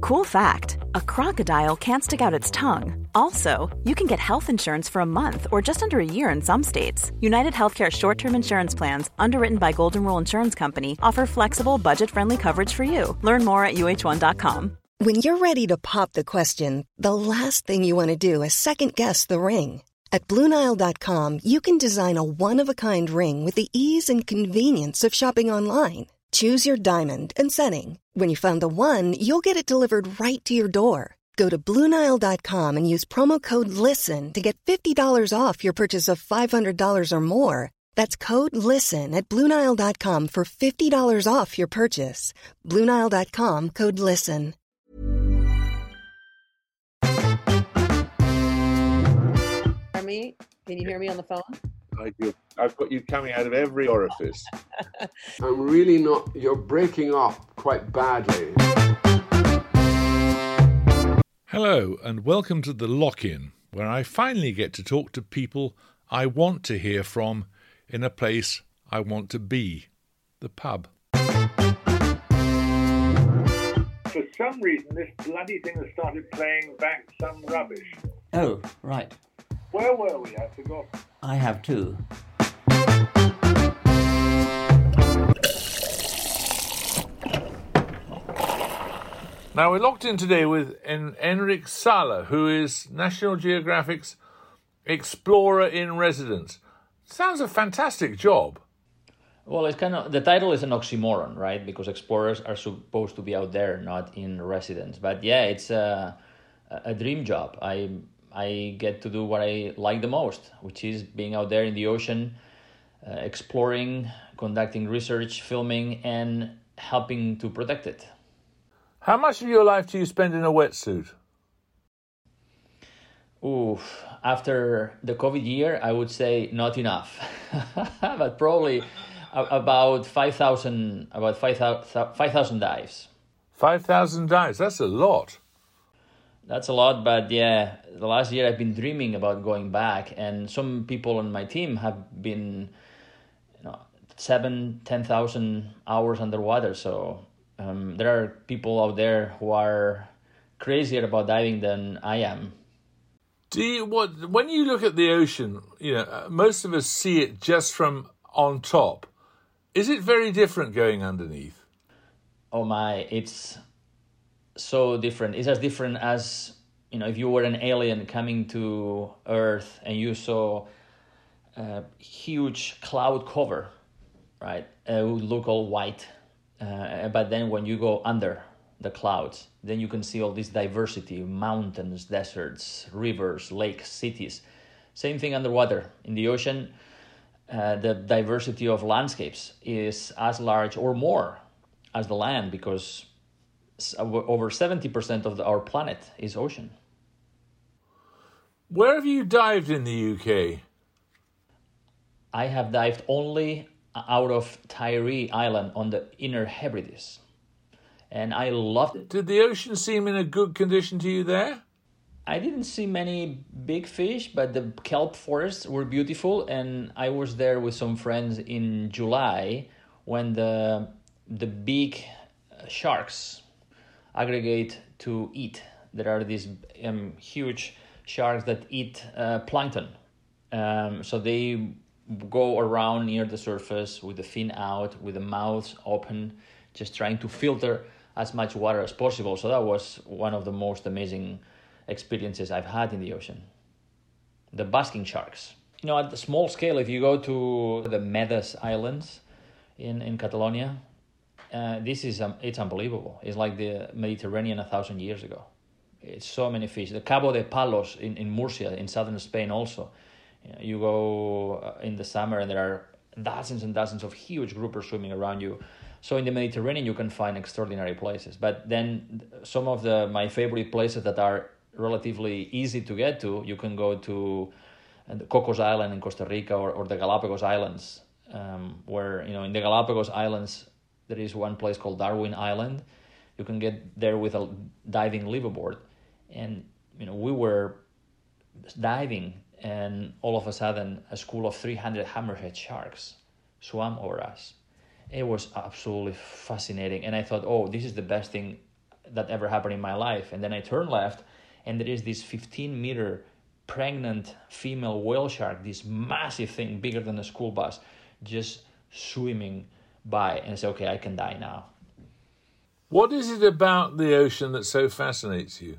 Cool fact, a crocodile can't stick out its tongue. Also, you can get health insurance for a month or just under a year in some states. United Healthcare short-term insurance plans, underwritten by Golden Rule Insurance Company, offer flexible, budget-friendly coverage for you. Learn more at uh1.com. When you're ready to pop the question, the last thing you want to do is second-guess the ring. At BlueNile.com, you can design a one-of-a-kind ring with the ease and convenience of shopping online. Choose your diamond and setting. When you find the one, you'll get it delivered right to your door. Go to BlueNile.com and use promo code LISTEN to get $50 off your purchase of $500 or more. That's code LISTEN at BlueNile.com for $50 off your purchase. BlueNile.com, code LISTEN. Me? Can you hear me on the phone? I do. I've got you coming out of every orifice. I'm really not. You're breaking up quite badly. Hello, and welcome to the Lock-In, where I finally get to talk to people I want to hear from in a place I want to be, the pub. For some reason, this bloody thing has started playing back some rubbish. Oh, right. Where were we? I forgot. I have too. Now, we're locked in today with Enric Sala, who is National Geographic's Explorer in Residence. Sounds a fantastic job. Well, it's kind of, the title is an oxymoron, right? Because explorers are supposed to be out there, not in residence. But yeah, it's a dream job. I get to do what I like the most, which is being out there in the ocean, exploring, conducting research, filming, and helping to protect it. How much of your life do you spend in a wetsuit? Oof. After the COVID year, I would say not enough, but probably about 5,000 dives. 5,000 dives, that's a lot. That's a lot, but yeah, the last year I've been dreaming about going back, and some people on my team have been, 10,000 hours underwater. So there are people out there who are crazier about diving than I am. When you look at the ocean, most of us see it just from on top. Is it very different going underneath? Oh my, it's so different. It's as different as, if you were an alien coming to Earth and you saw a huge cloud cover, right? It would look all white. But then when you go under the clouds, then you can see all this diversity, mountains, deserts, rivers, lakes, cities. Same thing underwater. In the ocean, the diversity of landscapes is as large or more as the land, because over 70% of our planet is ocean. Where have you dived in the UK? I have dived only out of Tiree Island on the Inner Hebrides, and I loved it. Did the ocean seem in a good condition to you there? I didn't see many big fish, but the kelp forests were beautiful, and I was there with some friends in July when the big sharks aggregate to eat. There are these huge sharks that eat plankton. So they go around near the surface with the fin out, with the mouths open, just trying to filter as much water as possible. So that was one of the most amazing experiences I've had in the ocean. The basking sharks. At the small scale, if you go to the Medes Islands in Catalonia, it's unbelievable. It's like the Mediterranean 1,000 years ago. It's so many fish. The Cabo de Palos in Murcia, in southern Spain also. You go in the summer and there are dozens and dozens of huge groupers swimming around you. So in the Mediterranean, you can find extraordinary places. But then some of my favorite places that are relatively easy to get to, you can go to Cocos Island in Costa Rica or the Galapagos Islands, where, in the Galapagos Islands, there is one place called Darwin Island. You can get there with a diving liveaboard. And, we were diving, and all of a sudden, a school of 300 hammerhead sharks swam over us. It was absolutely fascinating. And I thought, this is the best thing that ever happened in my life. And then I turn left, and there is this 15-meter pregnant female whale shark, this massive thing, bigger than a school bus, just swimming by. And I say, okay, I can die now. What is it about the ocean that so fascinates you?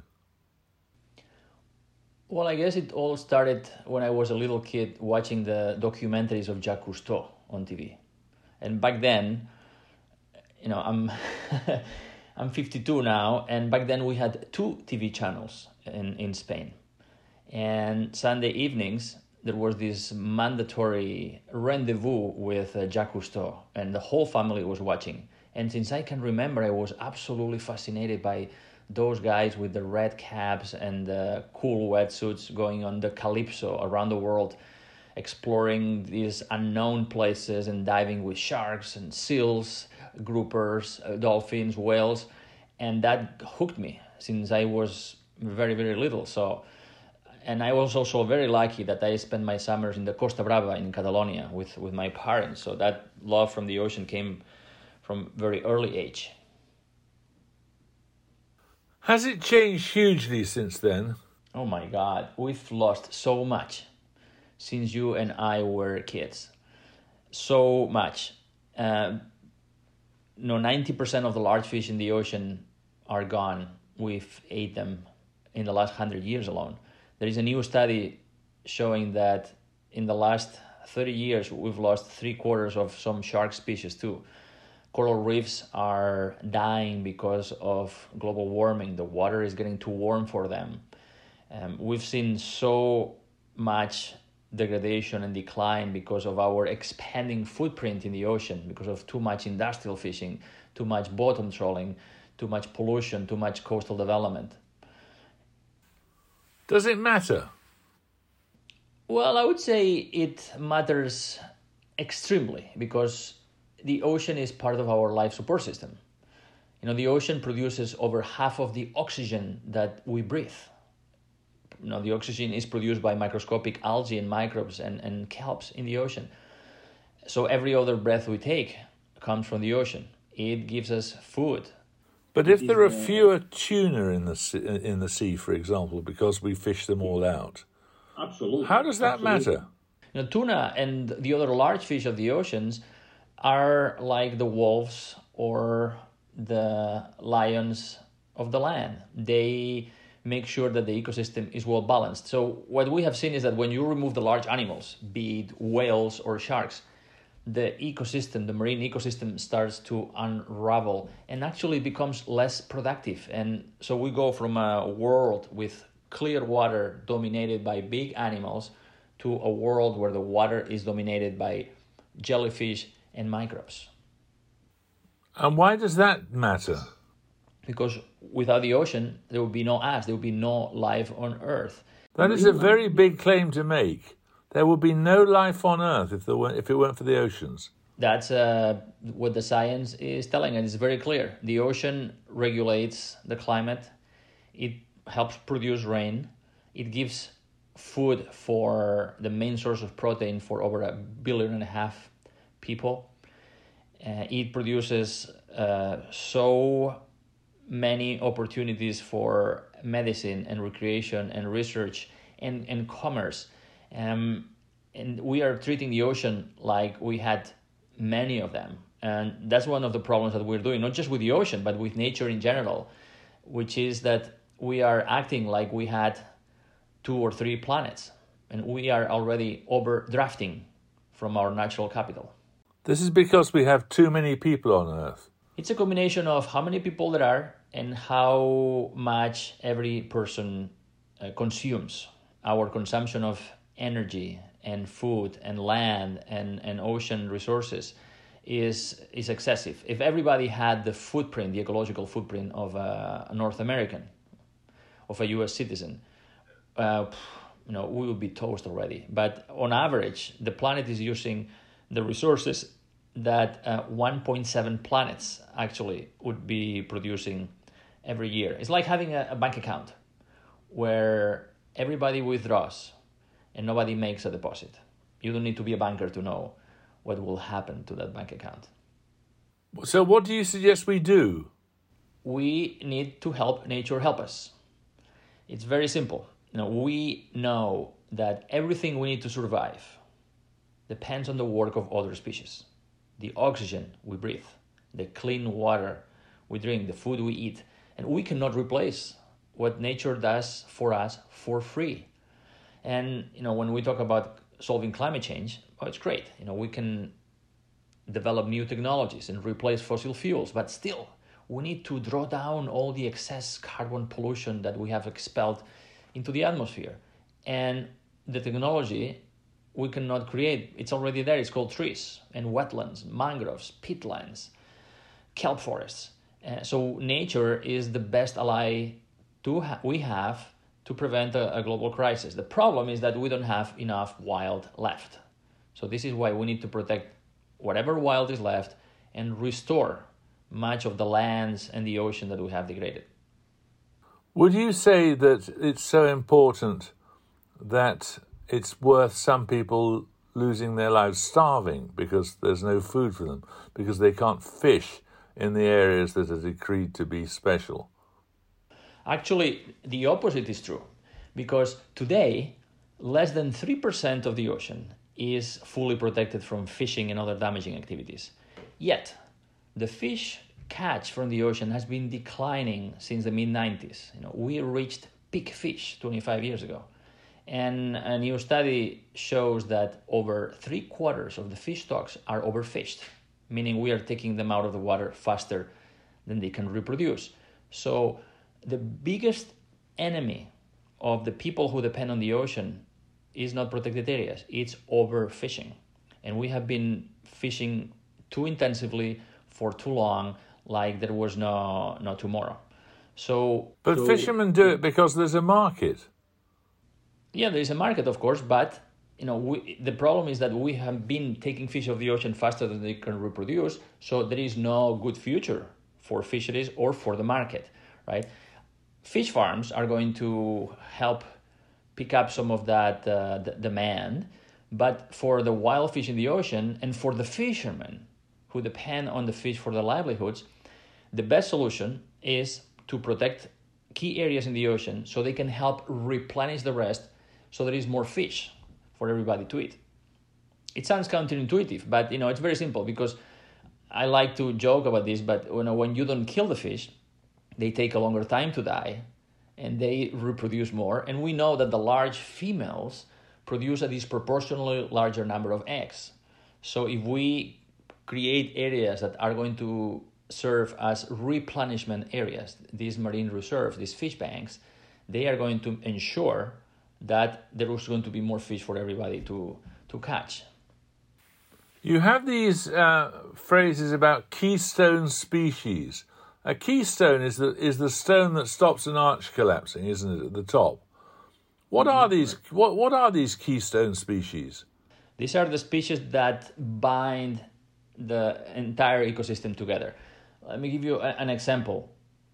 Well, I guess it all started when I was a little kid watching the documentaries of Jacques Cousteau on TV. And back then, I'm I'm 52 now, and back then we had 2 TV channels in Spain. And Sunday evenings, there was this mandatory rendezvous with Jacques Cousteau, and the whole family was watching. And since I can remember, I was absolutely fascinated by those guys with the red caps and the cool wetsuits going on the Calypso around the world, exploring these unknown places and diving with sharks and seals, groupers, dolphins, whales. And that hooked me since I was very, very little. And I was also very lucky that I spent my summers in the Costa Brava in Catalonia with my parents. So that love from the ocean came from very early age. Has it changed hugely since then? Oh my God, we've lost so much since you and I were kids. So much. 90% of the large fish in the ocean are gone. We've ate them in the last 100 years alone. There is a new study showing that in the last 30 years, we've lost 3/4 of some shark species too. Coral reefs are dying because of global warming. The water is getting too warm for them. We've seen so much degradation and decline because of our expanding footprint in the ocean, because of too much industrial fishing, too much bottom trawling, too much pollution, too much coastal development. Does it matter? Well, I would say it matters extremely because the ocean is part of our life support system. The ocean produces over half of the oxygen that we breathe. The oxygen is produced by microscopic algae and microbes and kelps in the ocean. So every other breath we take comes from the ocean. It gives us food. But if there are fewer tuna in the sea, for example, because we fish them all out, absolutely, how does that matter? Tuna and the other large fish of the oceans are like the wolves or the lions of the land. They make sure that the ecosystem is well balanced. So what we have seen is that when you remove the large animals, be it whales or sharks, the marine ecosystem starts to unravel and actually becomes less productive. And so we go from a world with clear water dominated by big animals to a world where the water is dominated by jellyfish and microbes. And why does that matter? Because without the ocean, there would be no us, there would be no life on Earth. That is a very big claim to make. There would be no life on Earth if it weren't for the oceans. That's what the science is telling us. It's very clear. The ocean regulates the climate. It helps produce rain. It gives food for the main source of protein for over 1.5 billion people. It produces so many opportunities for medicine and recreation and research and commerce. And we are treating the ocean like we had many of them. And that's one of the problems that we're doing, not just with the ocean, but with nature in general, which is that we are acting like we had 2 or 3 planets. And we are already overdrafting from our natural capital. This is because we have too many people on Earth. It's a combination of how many people there are and how much every person consumes. Our consumption of energy and food and land and ocean resources is excessive. If everybody had the footprint, the ecological footprint of a North American, of a U.S. citizen, we would be toast already. But on average, the planet is using the resources that 1.7 planets actually would be producing every year. It's like having a bank account where everybody withdraws and nobody makes a deposit. You don't need to be a banker to know what will happen to that bank account. So what do you suggest we do? we need to help nature help us. It's very simple. We know that everything we need to survive depends on the work of other species. The oxygen we breathe, the clean water we drink, the food we eat, and we cannot replace what nature does for us for free. And when we talk about solving climate change, it's great. We can develop new technologies and replace fossil fuels, but still, we need to draw down all the excess carbon pollution that we have expelled into the atmosphere. And the technology we cannot create. It's already there. It's called trees and wetlands, mangroves, peatlands, kelp forests. So nature is the best ally we have to prevent a global crisis. The problem is that we don't have enough wild left. So this is why we need to protect whatever wild is left and restore much of the lands and the ocean that we have degraded. Would you say that it's so important that it's worth some people losing their lives starving because there's no food for them, because they can't fish in the areas that are decreed to be special? Actually, the opposite is true, because today, less than 3% of the ocean is fully protected from fishing and other damaging activities. Yet, the fish catch from the ocean has been declining since the mid-90s. We reached peak fish 25 years ago. And a new study shows that over 3/4 of the fish stocks are overfished, meaning we are taking them out of the water faster than they can reproduce. So the biggest enemy of the people who depend on the ocean is not protected areas, it's overfishing. And we have been fishing too intensively for too long, like there was no tomorrow. But fishermen do it because there's a market. Yeah, there is a market, of course, but the problem is that we have been taking fish of the ocean faster than they can reproduce, so there is no good future for fisheries or for the market, right? Fish farms are going to help pick up some of that demand, but for the wild fish in the ocean and for the fishermen who depend on the fish for their livelihoods, the best solution is to protect key areas in the ocean so they can help replenish the rest, so there is more fish for everybody to eat. It sounds counterintuitive, but it's very simple, because I like to joke about this, but when you don't kill the fish, they take a longer time to die and they reproduce more. And we know that the large females produce a disproportionately larger number of eggs. So if we create areas that are going to serve as replenishment areas, these marine reserves, these fish banks, they are going to ensure that there is going to be more fish for everybody to catch. You have these phrases about keystone species. A keystone is the stone that stops an arch collapsing, isn't it, at the top? What are these? What are these keystone species? These are the species that bind the entire ecosystem together. Let me give you an example.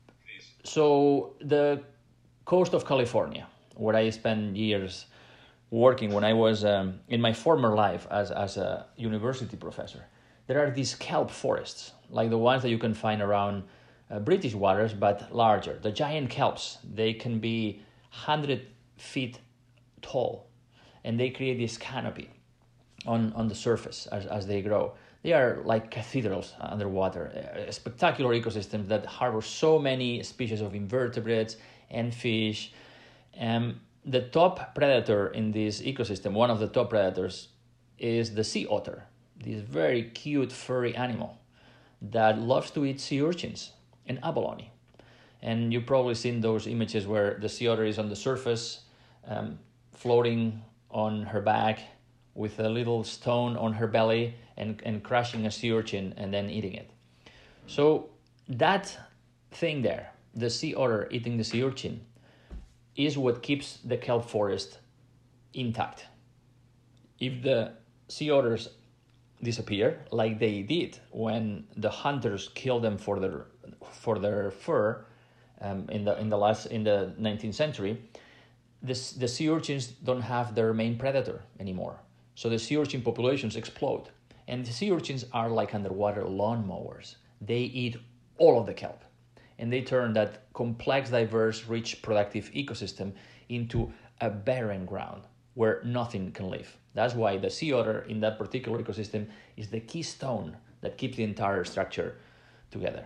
So the coast of California, where I spent years working when I was in my former life as a university professor, there are these kelp forests, like the ones that you can find around British waters, but larger. The giant kelps, they can be 100 feet tall, and they create this canopy on the surface as they grow. They are like cathedrals underwater, spectacular ecosystems that harbor so many species of invertebrates and fish. The top predator in this ecosystem, one of the top predators, is the sea otter, this very cute furry animal that loves to eat sea urchins and abalone. And you've probably seen those images where the sea otter is on the surface, floating on her back with a little stone on her belly and crushing a sea urchin and then eating it. So that thing there, the sea otter eating the sea urchin, is what keeps the kelp forest intact. If the sea otters disappear, like they did when the hunters killed them for their fur in the 19th century, the sea urchins don't have their main predator anymore. So the sea urchin populations explode. And the sea urchins are like underwater lawnmowers. They eat all of the kelp. and they turn that complex, diverse, rich, productive ecosystem into a barren ground where nothing can live. That's why the sea otter in that particular ecosystem is the keystone that keeps the entire structure together.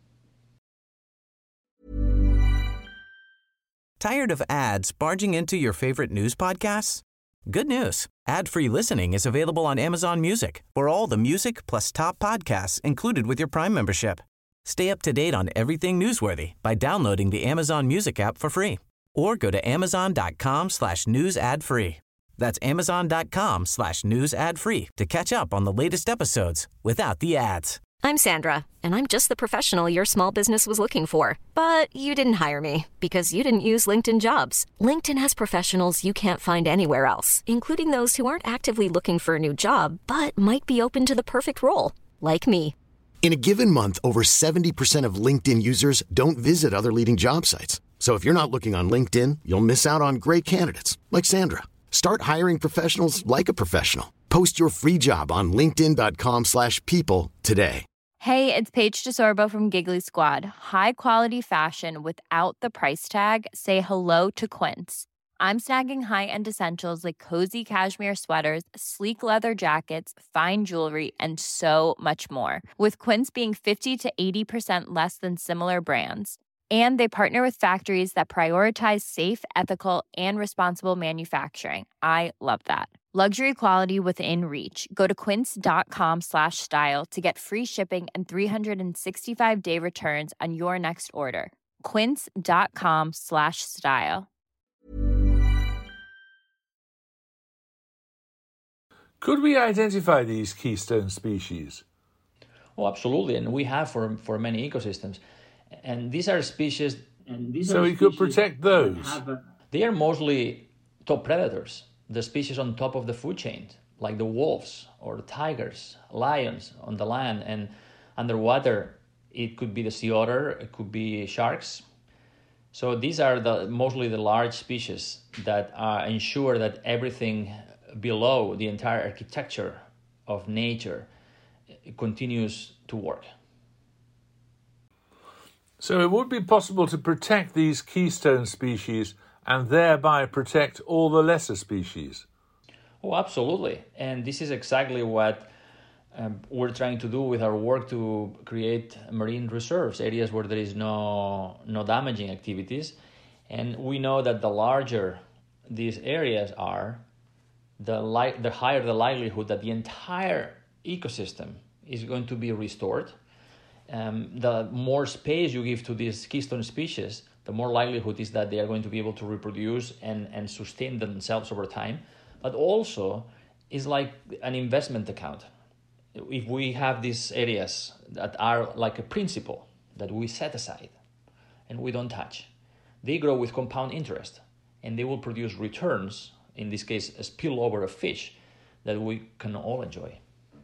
Tired of ads barging into your favorite news podcasts? Good news. Ad-free listening is available on Amazon Music for all the music plus top podcasts included with your Prime membership. Stay up to date on everything newsworthy by downloading the Amazon Music app for free or go to amazon.com/news ad free. That's amazon.com/news ad free to catch up on the latest episodes without the ads. I'm Sandra, and I'm just the professional your small business was looking for. But you didn't hire me because you didn't use LinkedIn Jobs. LinkedIn has professionals you can't find anywhere else, including those who aren't actively looking for a new job, but might be open to the perfect role, like me. In a given month, over 70% of LinkedIn users don't visit other leading job sites. So if you're not looking on LinkedIn, you'll miss out on great candidates like Sandra. Start hiring professionals like a professional. Post your free job on linkedin.com/people today. Hey, it's Paige DeSorbo from Giggly Squad. High quality fashion without the price tag. Say hello to Quince. I'm snagging high-end essentials like cozy cashmere sweaters, sleek leather jackets, fine jewelry, and so much more. With Quince being 50 to 80% less than similar brands. And they partner with factories that prioritize safe, ethical, and responsible manufacturing. I love that. Luxury quality within reach. Go to quince.com/style to get free shipping and 365-day returns on your next order. Quince.com/style. Could we identify these keystone species? Oh, absolutely, and we have for many ecosystems. And these are species... So we could protect those? They are mostly top predators, the species on top of the food chain, like the wolves or the tigers, lions on the land, and underwater, it could be the sea otter, it could be sharks. So these are mostly the large species that ensure that everything below the entire architecture of nature continues to work. So it would be possible to protect these keystone species and thereby protect all the lesser species. Oh, absolutely. And this is exactly what we're trying to do with our work to create marine reserves, areas where there is no damaging activities. And we know that the larger these areas are, the higher the likelihood that the entire ecosystem is going to be restored. The more space you give to these keystone species, the more likelihood is that they are going to be able to reproduce and sustain themselves over time. But also, it's like an investment account. If we have these areas that are like a principal that we set aside and we don't touch, they grow with compound interest and they will produce returns, in this case, a spillover of fish that we can all enjoy.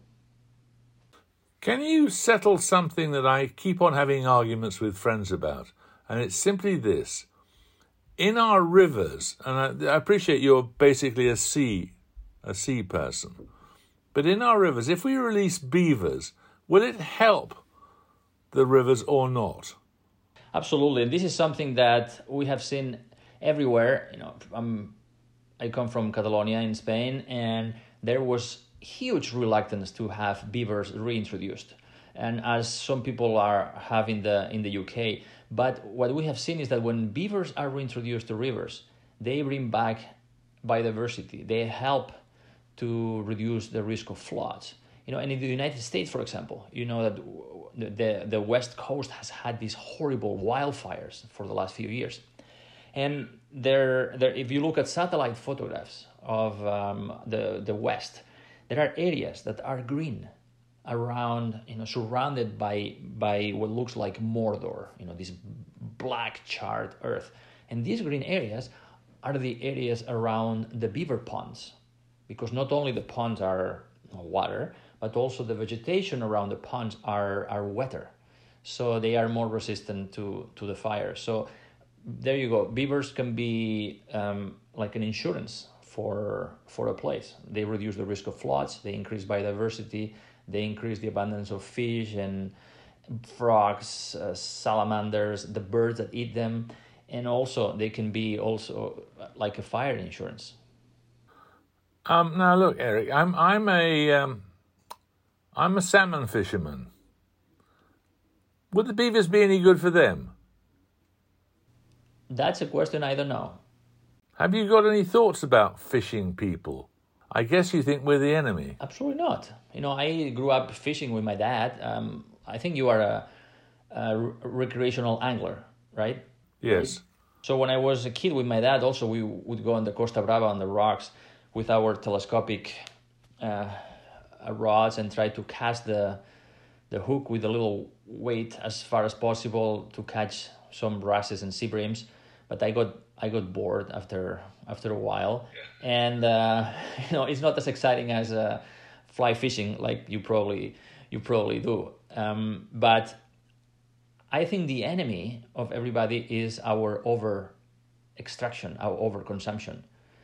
Can you settle something that I keep on having arguments with friends about? And it's simply this. In our rivers, and I appreciate you're basically a sea person, but in our rivers, if we release beavers, will it help the rivers or not? Absolutely. And this is something that we have seen everywhere. I come from Catalonia in Spain, and there was huge reluctance to have beavers reintroduced, and as some people have in the UK. But what we have seen is that when beavers are reintroduced to rivers, they bring back biodiversity. They help to reduce the risk of floods. And in the United States, for example, that the West Coast has had these horrible wildfires for the last few years. And if you look at satellite photographs of the West, there are areas that are green around, surrounded by what looks like Mordor, this black charred earth. And these green areas are the areas around the beaver ponds, because not only the ponds are water, but also the vegetation around the ponds are wetter. So they are more resistant to the fire. So there you go. Beavers can be like an insurance for a place. They reduce the risk of floods, they increase biodiversity, they increase the abundance of fish, and frogs, salamanders, the birds that eat them, and also they can be also like a fire insurance. Now look, Eric, I'm a salmon fisherman. Would the beavers be any good for them? That's a question I don't know. Have you got any thoughts about fishing people? I guess you think we're the enemy. Absolutely not. I grew up fishing with my dad. I think you are a recreational angler, right? Yes. So when I was a kid with my dad, also we would go on the Costa Brava on the rocks with our telescopic rods and try to cast the hook with a little weight as far as possible to catch some wrasses and sea breams. But I got bored after a while, and it's not as exciting as fly fishing like you probably do. But I think the enemy of everybody is our over extraction, our over consumption.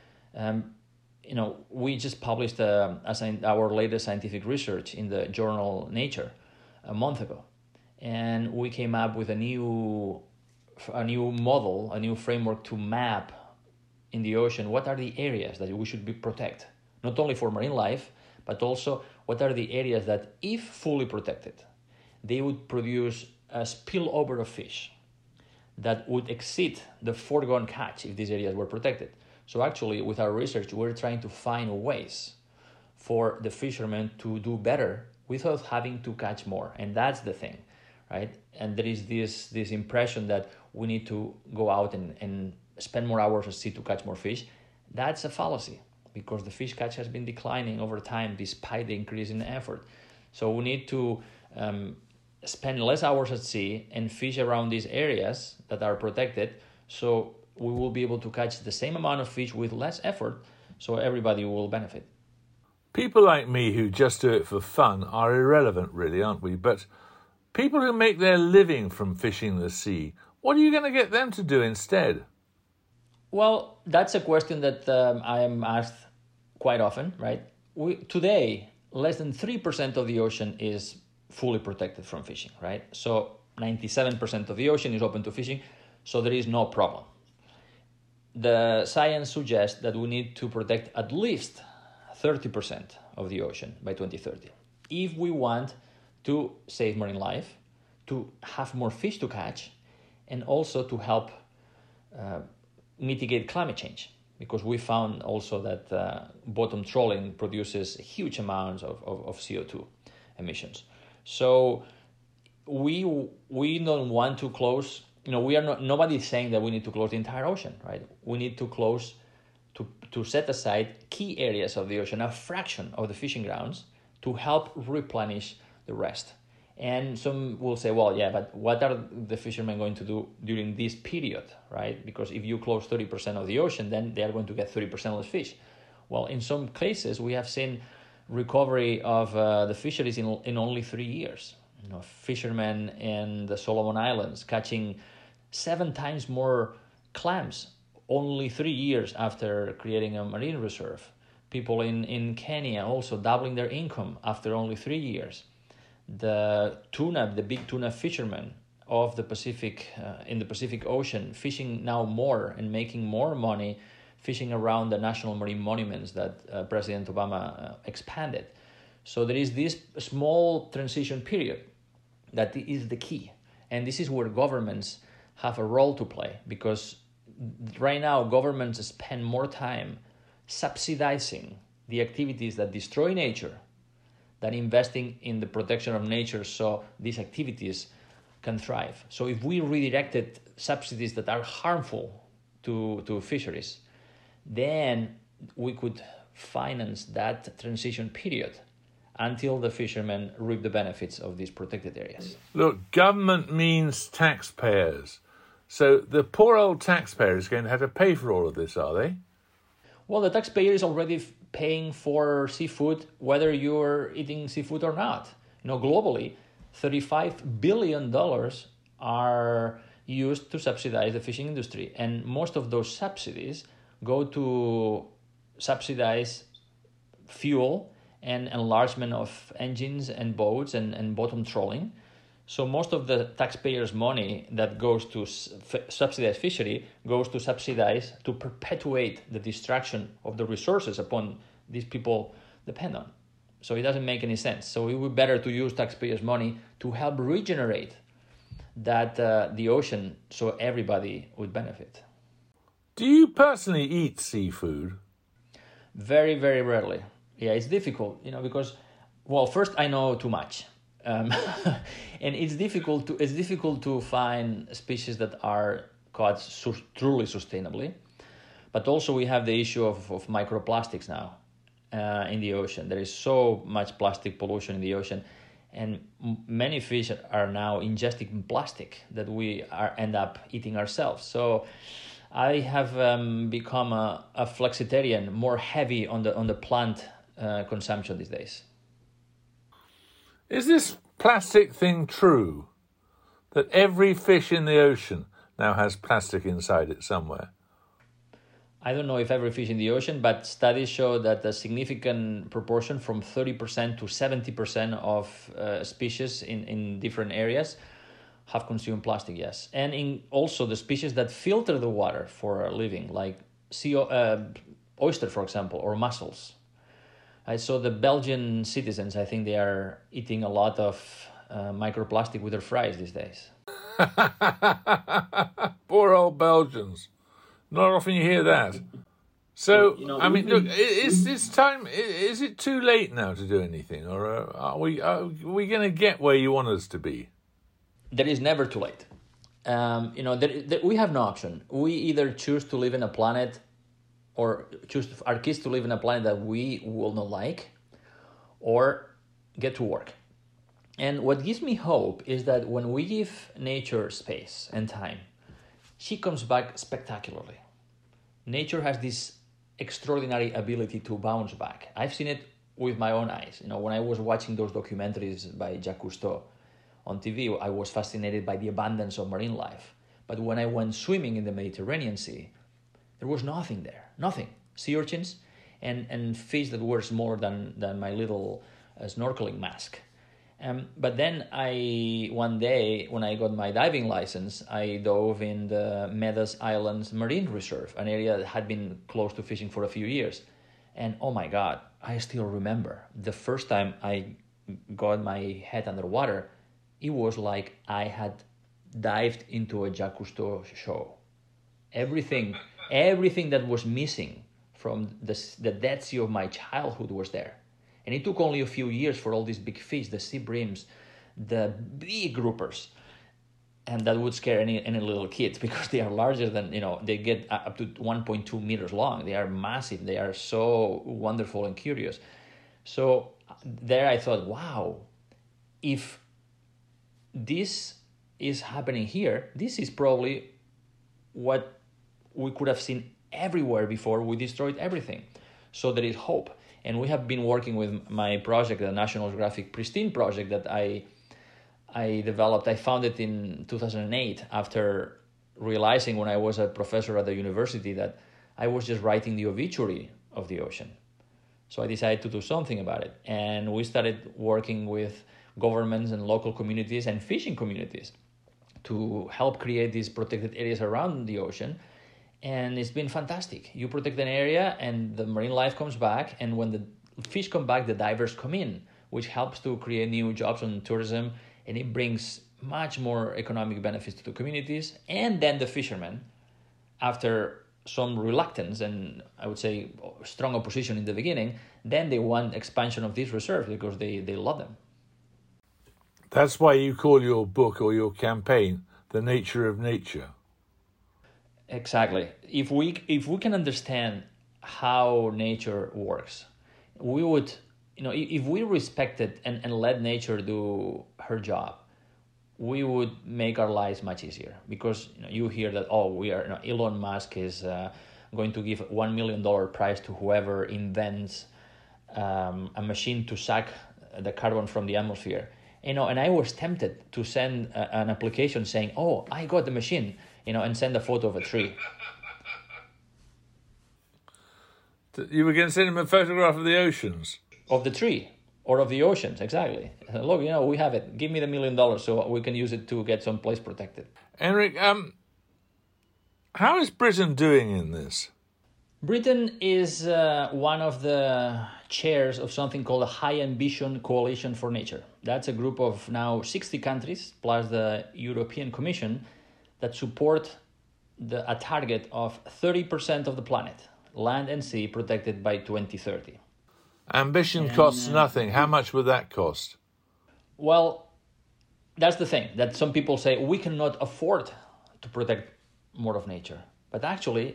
We just published our latest scientific research in the journal Nature a month ago, and we came up with a new model, a new framework to map in the ocean what are the areas that we should protect, not only for marine life, but also what are the areas that, if fully protected, they would produce a spillover of fish that would exceed the foregone catch if these areas were protected. So actually, with our research, we're trying to find ways for the fishermen to do better without having to catch more. And that's the thing, right? And there is this impression that we need to go out and spend more hours at sea to catch more fish. That's a fallacy, because the fish catch has been declining over time despite the increase in effort. So we need to spend less hours at sea and fish around these areas that are protected, so we will be able to catch the same amount of fish with less effort, so everybody will benefit. People like me who just do it for fun are irrelevant, really, aren't we? But people who make their living from fishing the sea, what are you going to get them to do instead? Well, that's a question that I am asked quite often, right? Today, less than 3% of the ocean is fully protected from fishing, right? So 97% of the ocean is open to fishing, so there is no problem. The science suggests that we need to protect at least 30% of the ocean by 2030 if we want to save marine life, to have more fish to catch, and also to help mitigate climate change, because we found also that bottom trawling produces huge amounts of CO2 emissions. So we don't want to close. Nobody's saying that we need to close the entire ocean, right? We need to close to set aside key areas of the ocean, a fraction of the fishing grounds, to help replenish the rest. And some will say, well, yeah, but what are the fishermen going to do during this period, right? Because if you close 30% of the ocean, then they are going to get 30% less fish. Well, in some cases, we have seen recovery of the fisheries in only 3 years. Fishermen in the Solomon Islands catching 7 times more clams only 3 years after creating a marine reserve. People in Kenya also doubling their income after only 3 years. The big tuna fishermen of the Pacific, in the Pacific Ocean, fishing now more and making more money fishing around the national marine monuments that President Obama expanded. So there is this small transition period that is the key. And this is where governments have a role to play, because right now governments spend more time subsidizing the activities that destroy nature than investing in the protection of nature so these activities can thrive. So if we redirected subsidies that are harmful to fisheries, then we could finance that transition period until the fishermen reap the benefits of these protected areas. Look, government means taxpayers. So the poor old taxpayer is going to have to pay for all of this, are they? Well, the taxpayer is already paying for seafood, whether you're eating seafood or not. Globally, $35 billion are used to subsidize the fishing industry. And most of those subsidies go to subsidize fuel and enlargement of engines and boats and bottom trawling. So most of the taxpayers' money that goes to subsidize fishery goes to subsidize, to perpetuate the destruction of the resources upon these people depend on. So it doesn't make any sense. So it would be better to use taxpayers' money to help regenerate that the ocean, so everybody would benefit. Do you personally eat seafood? Very, very rarely. Yeah, it's difficult, because, well, first I know too much. And it's difficult to find species that are caught truly sustainably. But also we have the issue of microplastics now in the ocean. There is so much plastic pollution in the ocean, and many fish are now ingesting plastic that we end up eating ourselves. So I have become a flexitarian, more heavy on the plant consumption these days. Is this plastic thing true? That every fish in the ocean now has plastic inside it somewhere? I don't know if every fish in the ocean, but studies show that a significant proportion, from 30% to 70% of species in different areas have consumed plastic, yes. And also the species that filter the water for a living, like oyster, for example, or mussels. I saw the Belgian citizens, I think they are eating a lot of microplastic with their fries these days. Poor old Belgians. Not often you hear that. So, look, is this time, is it too late now to do anything? Or are we going to get where you want us to be? There is never too late. We have no option. We either choose to live in a planet or choose our kids to live in a planet that we will not like, or get to work. And what gives me hope is that when we give nature space and time, she comes back spectacularly. Nature has this extraordinary ability to bounce back. I've seen it with my own eyes. When I was watching those documentaries by Jacques Cousteau on TV, I was fascinated by the abundance of marine life. But when I went swimming in the Mediterranean Sea, there was nothing there, nothing. Sea urchins and fish that were smaller than my little snorkeling mask. But then one day, when I got my diving license, I dove in the Medas Islands Marine Reserve, an area that had been closed to fishing for a few years. And oh my God, I still remember the first time I got my head underwater, it was like I had dived into a Jacques Cousteau show. Everything that was missing from the Dead Sea of my childhood was there. And it took only a few years for all these big fish, the sea breams, the big groupers, and that would scare any little kids because they are larger than, they get up to 1.2 meters long. They are massive. They are so wonderful and curious. So there I thought, wow, if this is happening here, this is probably what we could have seen everywhere before we destroyed everything. So there is hope. And we have been working with my project, the National Geographic Pristine project that I developed. I founded in 2008 after realizing when I was a professor at the university that I was just writing the obituary of the ocean. So I decided to do something about it. And we started working with governments and local communities and fishing communities to help create these protected areas around the ocean. And it's been fantastic. You protect an area and the marine life comes back. And when the fish come back, the divers come in, which helps to create new jobs on tourism. And it brings much more economic benefits to the communities. And then the fishermen, after some reluctance and I would say strong opposition in the beginning, then they want expansion of these reserves because they love them. That's why you call your book or your campaign The Nature of Nature. Exactly. If we can understand how nature works, we would, if we respected and let nature do her job, we would make our lives much easier. Because you hear that Elon Musk is going to give $1 million prize to whoever invents a machine to suck the carbon from the atmosphere. And I was tempted to send an application saying, "Oh, I got the machine." And send a photo of a tree. You were going to send him a photograph of the oceans? Of the tree. Or of the oceans, exactly. Look, we have it. Give me the $1 million so we can use it to get some place protected. Enric, how is Britain doing in this? Britain is one of the chairs of something called the High Ambition Coalition for Nature. That's a group of now 60 countries, plus the European Commission, that support a target of 30% of the planet, land and sea, protected by 2030. Ambition costs nothing. How much would that cost? Well, that's the thing, that some people say we cannot afford to protect more of nature. But actually,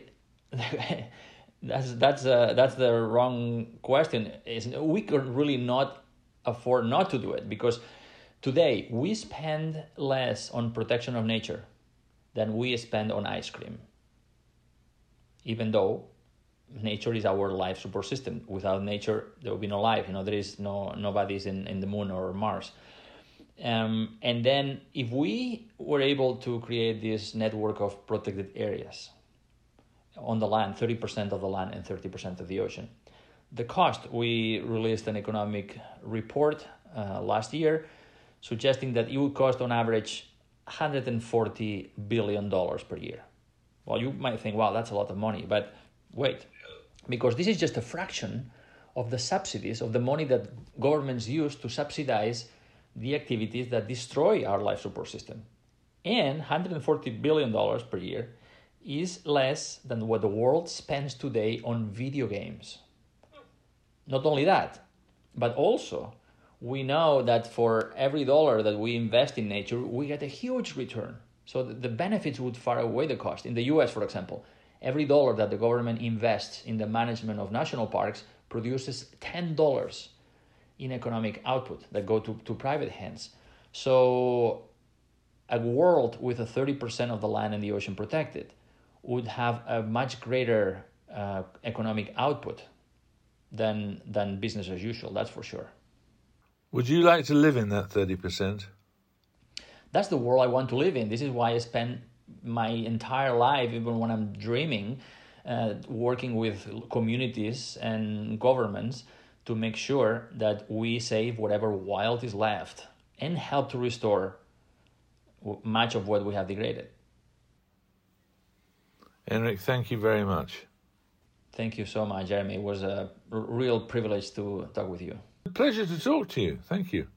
that's the wrong question. We could really not afford not to do it, because today we spend less on protection of nature than we spend on ice cream. Even though nature is our life support system. Without nature, there will be no life. There is nobody's in the moon or Mars. And then if we were able to create this network of protected areas on the land, 30% of the land and 30% of the ocean, the cost, we released an economic report last year suggesting that it would cost on average $140 billion per year. Well, you might think, wow, that's a lot of money, but wait, because this is just a fraction of the subsidies, of the money that governments use to subsidize the activities that destroy our life support system. And $140 billion per year is less than what the world spends today on video games. Not only that, but also we know that for every dollar that we invest in nature, we get a huge return. So the benefits would far outweigh the cost. In the US, for example, every dollar that the government invests in the management of national parks produces $10 in economic output that go to private hands. So a world with a 30% of the land and the ocean protected would have a much greater economic output than business as usual, that's for sure. Would you like to live in that 30%? That's the world I want to live in. This is why I spend my entire life, even when I'm dreaming, working with communities and governments to make sure that we save whatever wild is left and help to restore much of what we have degraded. Enric, thank you very much. Thank you so much, Jeremy. It was a real privilege to talk with you. A pleasure to talk to you. Thank you.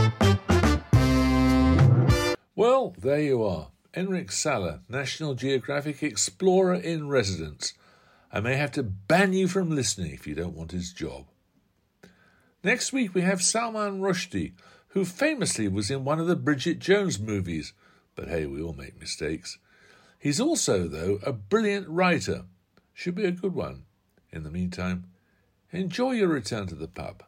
Well, there you are. Enric Sala, National Geographic Explorer in Residence. I may have to ban you from listening if you don't want his job. Next week we have Salman Rushdie, who famously was in one of the Bridget Jones movies. But hey, we all make mistakes. He's also, though, a brilliant writer. Should be a good one. In the meantime, enjoy your return to the pub.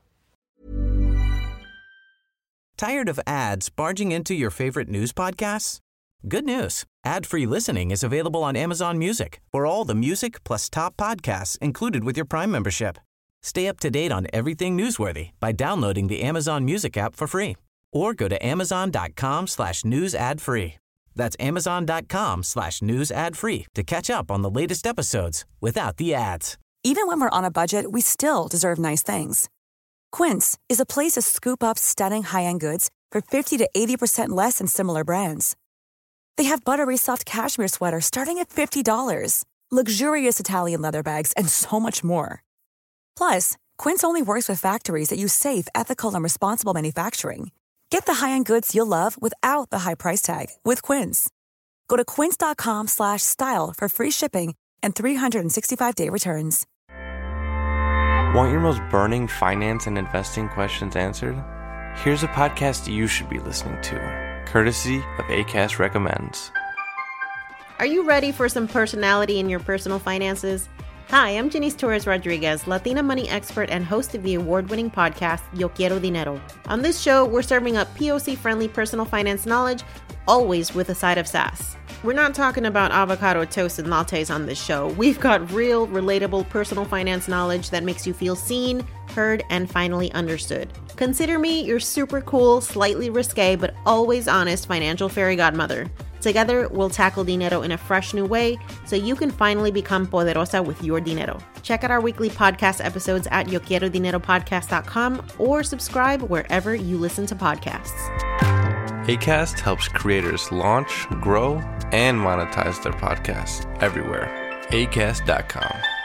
Tired of ads barging into your favorite news podcasts? Good news. Ad-free listening is available on Amazon Music for all the music plus top podcasts included with your Prime membership. Stay up to date on everything newsworthy by downloading the Amazon Music app for free or go to amazon.com/news ad free. That's amazon.com/news ad free to catch up on the latest episodes without the ads. Even when we're on a budget, we still deserve nice things. Quince is a place to scoop up stunning high-end goods for 50 to 80% less than similar brands. They have buttery soft cashmere sweaters starting at $50, luxurious Italian leather bags, and so much more. Plus, Quince only works with factories that use safe, ethical, and responsible manufacturing. Get the high-end goods you'll love without the high price tag with Quince. Go to quince.com/style for free shipping and 365-day returns. Want your most burning finance and investing questions answered? Here's a podcast you should be listening to, courtesy of Acast Recommends. Are you ready for some personality in your personal finances? Hi, I'm Janice Torres-Rodriguez, Latina money expert and host of the award-winning podcast, Yo Quiero Dinero. On this show, we're serving up POC-friendly personal finance knowledge, always with a side of sass. We're not talking about avocado toast and lattes on this show. We've got real, relatable personal finance knowledge that makes you feel seen, heard, and finally understood. Consider me your super cool, slightly risque, but always honest financial fairy godmother. Together, we'll tackle dinero in a fresh new way so you can finally become poderosa with your dinero. Check out our weekly podcast episodes at YoQuieroDineroPodcast.com or subscribe wherever you listen to podcasts. Acast helps creators launch, grow, and monetize their podcasts everywhere. Acast.com.